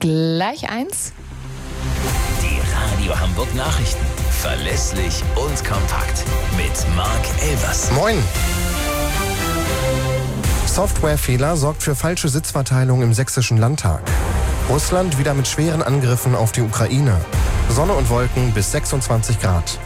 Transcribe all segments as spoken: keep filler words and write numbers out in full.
gleich eins. Die Radio Hamburg Nachrichten. Verlässlich und kompakt. Mit Marc Elvers. Moin. Softwarefehler sorgt für falsche Sitzverteilung im Sächsischen Landtag. Russland wieder mit schweren Angriffen auf die Ukraine. Sonne und Wolken bis sechsundzwanzig Grad.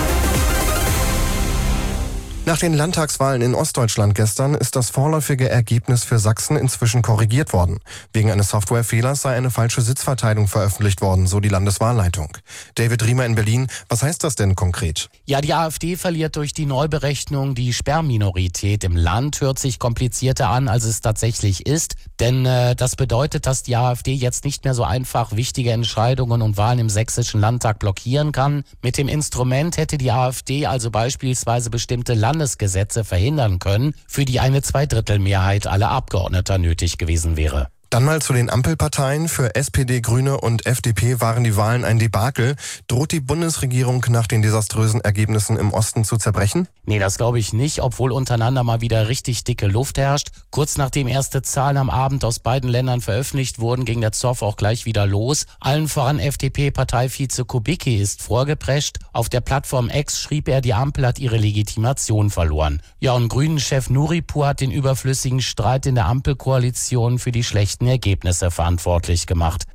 Nach den Landtagswahlen in Ostdeutschland gestern ist das vorläufige Ergebnis für Sachsen inzwischen korrigiert worden. Wegen eines Softwarefehlers sei eine falsche Sitzverteilung veröffentlicht worden, so die Landeswahlleitung. David Riemer in Berlin, was heißt das denn konkret? Ja, die AfD verliert durch die Neuberechnung die Sperrminorität im Land. Hört sich komplizierter an, als es tatsächlich ist. Denn äh, das bedeutet, dass die AfD jetzt nicht mehr so einfach wichtige Entscheidungen und Wahlen im Sächsischen Landtag blockieren kann. Mit dem Instrument hätte die AfD also beispielsweise bestimmte Landesgesetze verhindern können, für die eine Zweidrittelmehrheit aller Abgeordneter nötig gewesen wäre. Dann mal zu den Ampelparteien. Für S P D, Grüne und F D P waren die Wahlen ein Debakel. Droht die Bundesregierung nach den desaströsen Ergebnissen im Osten zu zerbrechen? Nee, das glaube ich nicht, obwohl untereinander mal wieder richtig dicke Luft herrscht. Kurz nachdem erste Zahlen am Abend aus beiden Ländern veröffentlicht wurden, ging der Zoff auch gleich wieder los. Allen voran F D P-Parteivize Kubicki ist vorgeprescht. Auf der Plattform X schrieb er, die Ampel hat ihre Legitimation verloren. Ja, und Grünen-Chef Nuripur hat den überflüssigen Streit in der Ampelkoalition für die schlechten Ergebnisse verantwortlich gemacht.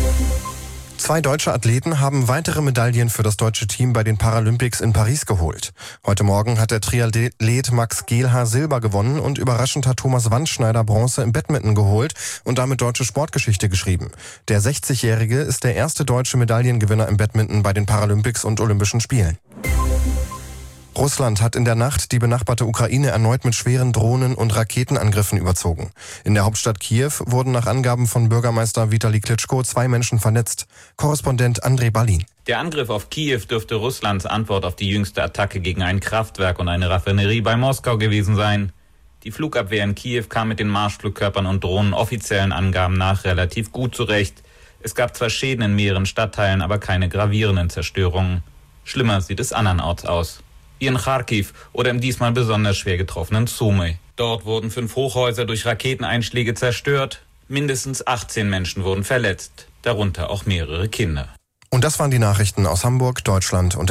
Zwei deutsche Athleten haben weitere Medaillen für das deutsche Team bei den Paralympics in Paris geholt. Heute Morgen hat der Triathlet Max Gehlhaar Silber gewonnen und überraschend hat Thomas Wandschneider Bronze im Badminton geholt und damit deutsche Sportgeschichte geschrieben. Der sechzigjährige ist der erste deutsche Medaillengewinner im Badminton bei den Paralympics und Olympischen Spielen. Russland hat in der Nacht die benachbarte Ukraine erneut mit schweren Drohnen- und Raketenangriffen überzogen. In der Hauptstadt Kiew wurden nach Angaben von Bürgermeister Vitali Klitschko zwei Menschen verletzt. Korrespondent Andrei Balin. Der Angriff auf Kiew dürfte Russlands Antwort auf die jüngste Attacke gegen ein Kraftwerk und eine Raffinerie bei Moskau gewesen sein. Die Flugabwehr in Kiew kam mit den Marschflugkörpern und Drohnen offiziellen Angaben nach relativ gut zurecht. Es gab zwar Schäden in mehreren Stadtteilen, aber keine gravierenden Zerstörungen. Schlimmer sieht es andernorts aus. Wie in Kharkiv oder im diesmal besonders schwer getroffenen Sumy. Dort wurden fünf Hochhäuser durch Raketeneinschläge zerstört. Mindestens achtzehn Menschen wurden verletzt, darunter auch mehrere Kinder. Und das waren die Nachrichten aus Hamburg, Deutschland und